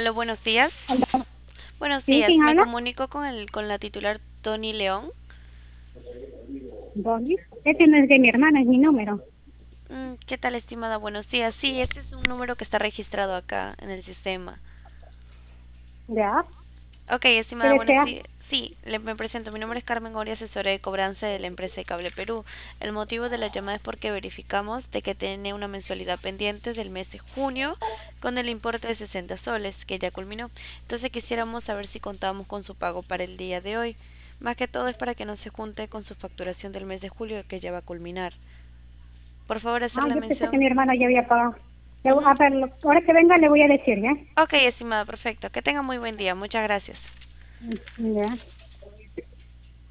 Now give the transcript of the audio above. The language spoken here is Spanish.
Aló, buenos días. Aló. Buenos ¿Sí? días, ¿Quién me habla? comunico con la titular Tony León. Bonnie. Este no es de mi hermana, es mi número. ¿Qué tal, estimada? Buenos días. Sí, este es un número que está registrado acá en el sistema. ¿Ya? Ok, ¿Qué estimada, buenos desea? días. Sí, me presento. Mi nombre es Carmen Goria, asesora de cobranza de la empresa de Cable Perú. El motivo de la llamada es porque verificamos de que tiene una mensualidad pendiente del mes de junio con el importe de 60 soles, que ya culminó. Entonces quisiéramos saber si contábamos con su pago para el día de hoy. Más que todo es para que no se junte con su facturación del mes de julio, que ya va a culminar. Por favor, Ah, hacerle yo pensé que mención. mi hermana ya había pagado. Ujú. A ver, ahora que venga le voy a decir, ¿ya? Ok, estimada, perfecto. Que tenga muy buen día. Muchas gracias. Ya.